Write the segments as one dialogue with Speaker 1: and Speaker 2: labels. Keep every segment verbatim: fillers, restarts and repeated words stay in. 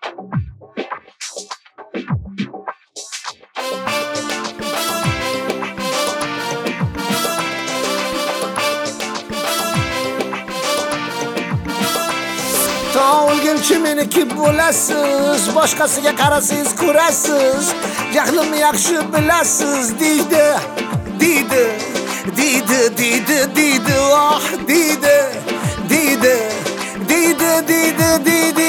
Speaker 1: O'lguncha meniki bo'lasiz, boshqasiga qarasangiz ko'rasiz. Jahlimni yaxshi bilasiz deydi, deydi, deydi, deydi, deydi, oh deydi, deydi, deydi, deydi, deydi.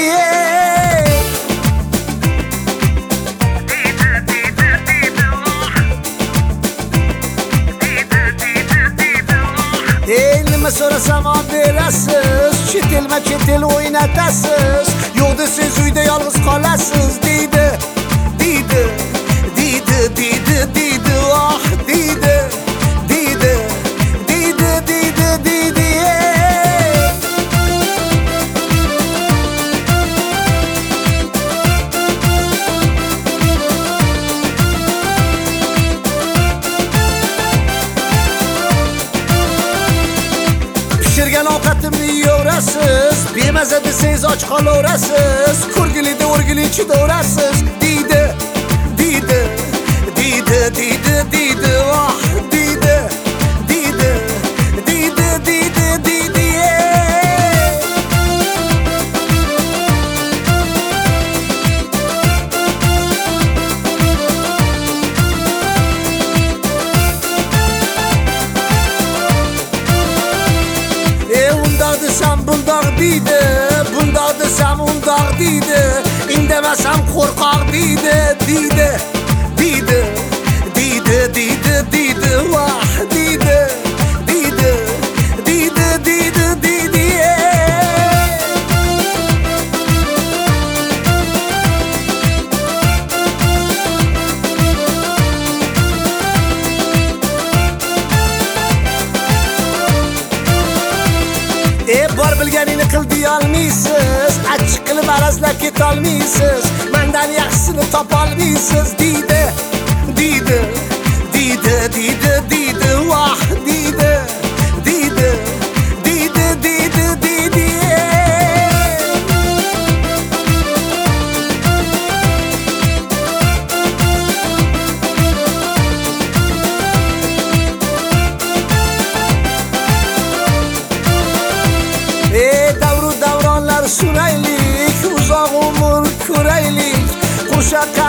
Speaker 1: Nima so'rasam olib berasiz, chet elma chet el o'ynatasiz. Yo'q desiz uyda yolg'iz qolasiz deydi, deydi, deydi, deydi, deydi, oh deydi, deydi, deydi, deydi, deydi. Pishirgan ovqatimni yeyverasiz, bemaza desangiz och qolaverasiz. Ko'rgilida o'rgili chidaverasiz deydi, deydi, deydi, deydi, deydi, oh deydi, deydi, deydi, deydi, deydi. Desam bundoq deydi, bundoq desam undoq deydi. Indamasam qo'rqoq deydi, deydi, deydi, deydi, deydi, deydi, vah deydi, deydi, deydi, deydi, deydi. E bor bilganingni qil deyolmaysiz, achchiq qilib arazlab ketolmaysiz. Mendan yaxshisini topolmaysiz deydi, deydi, deydi, deydi, deydi, vah deydi, deydi, deydi, deydi, deydi. E davru davronlar suraylik, uzoq umr ko'raylik. Qo'sha